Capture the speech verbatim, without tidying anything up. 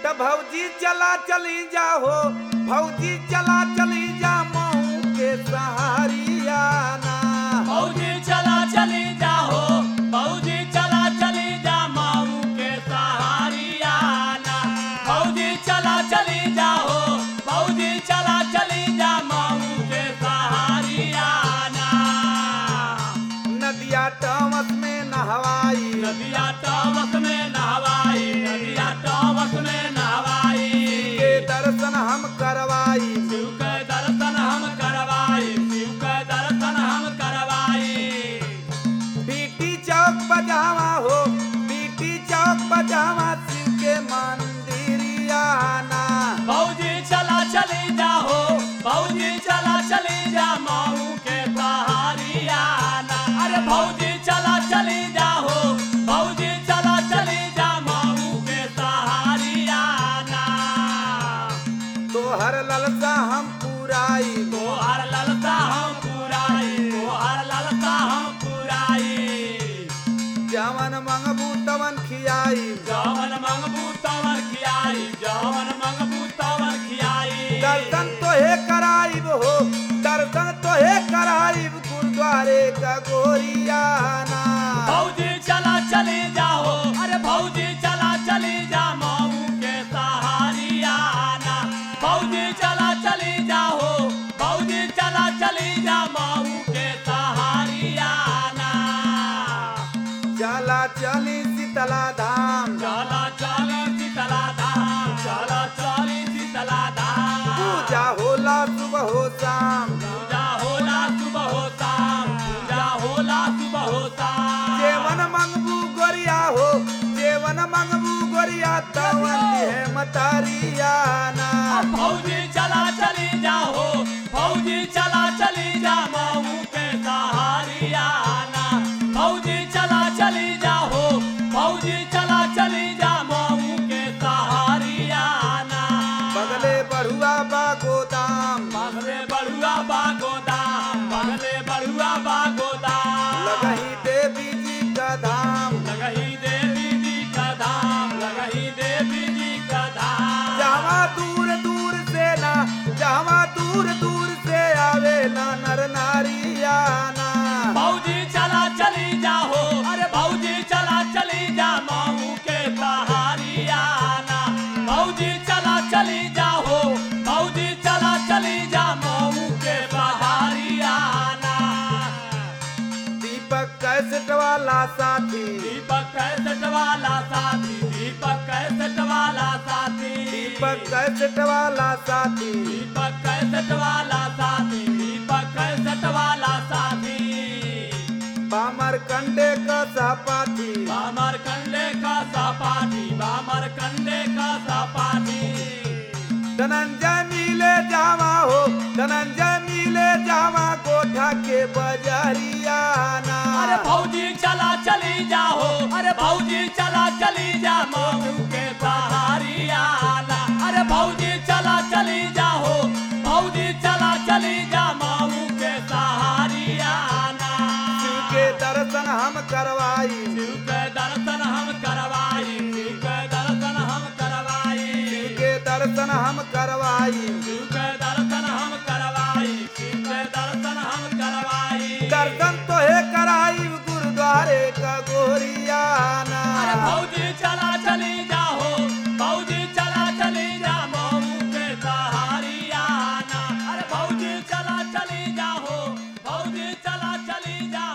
तो भौजी चला चली जा हो, भौजी चला चली जा मऊ के सहारिया ना। भौजी चला चली जा हो, भौजी चला चली जा मऊ के सहारिया ना। भौजी चला चली जा हो, भौजी चला चली जा मऊ के सहारिया ना। नदिया टमस में नहवाई, नदिया टमस में नहवाई, नदिया टमस में नहवाई। के दर्शन हम करवाई, शिव के दर्शन हम करवाई, शिव के दर्शन हम करवाई। बीटी चौक बजावा हो, बीटी चौक बजावा शिव के मंदिरिया ना। भौजी चला चली जा हो, भौजी चला चली जा मऊ के सहारिया ना। अरे भौजी चला चली जा हो, भौजी चला चली जा मऊ के सहारिया ना। तोहर ललसा हम पुराई, तोहर ललसा हम पुराई, तोहर ललसा हम पुराई। जवन मंगबू तवन खियाई, जवन मंगबू तवन खियाई, जवन मंगबू तवन खियाई। दर्शन तोहे कराइब हो, दर्शन तोहे कराइब गुरुद्वारे का गोरिया ना। भौजी चला चली जा हो, अरे भौजी चला चली जा मऊ के सहारिया ना। भौजी चला चली जा हो, भौजी चला चली जा मऊ के सहारिया ना। चला चली शीतला धाम, चला चली शीतला धाम, चला चली शीतला धाम। पूजा होला सुबह हो शाम, पूजा होला सुबह हो शाम, पूजा होला सुबह हो शाम। जेवन मंगबू गोरिया हो, जेवन मंगबू गोरिया तवन है मतारिया ना। भौजी चला चली जा हो, भौजी चला चली जा मऊ के सहारिया ना। भौजी चला चली जा हो, भौजी चला चली जा मऊ के सहारिया ना। बगले बढ़ुआ बा गोदाम, बगले बढ़ुआ बा गोदाम, बगले बढ़ुआ बा गोदाम। लगही देवी जी का धाम, लगही देवी जी का धाम, लगही देवी जी का धाम। जहाँ दूर दूर से ना, जहाँ दूर दूर से आवेला नर नारिया ना। भौजी चला चली जा हो, अरे भौजी चला चली जा मऊ के सहारिया ना। भौजी चला चली जा हो, भौजी चला चली जा मऊ के सहारिया ना। दीपक कैसेट वाला साथी, दीपक कैसेट वाला साथी, दीपक कैसेट वाला साथी। दीपक कैसेट वाला साथी, दीपक कैसेट वाला साथी, दीपक कैसेट वाला साथी। बामर कंडे का सहपाठी, बामर कंडे का सपाटी, बामर कंडे का सपाटी। धनंजय मिले जावा हो, धनंजय मिले जावा कोठा के बजरिया ना। अरे भौजी चला चली जा हो, अरे भौजी चला चली जा मऊ के सहारिया ना। अरे भौजी चला चली जा हो, भौजी चला चली जा मऊ के सहारिया ना। शिव के दर्शन हम करवाई, शिव के दर्शन हम करवाई, शिव के दर्शन हम करवाई। शिव के दर्शन हम करवाई, शिव के दर्शन हम करवाई, शिव के दर्शन हम करवाई। दर्शन तोहे कराई गुरुद्वारे का गोरिया ना। अरे भौजी चला चली जा हो, भौजी चला चली जा मऊ के सहारिया ना। अरे भौजी चला चली जा हो, भौजी चला चली जा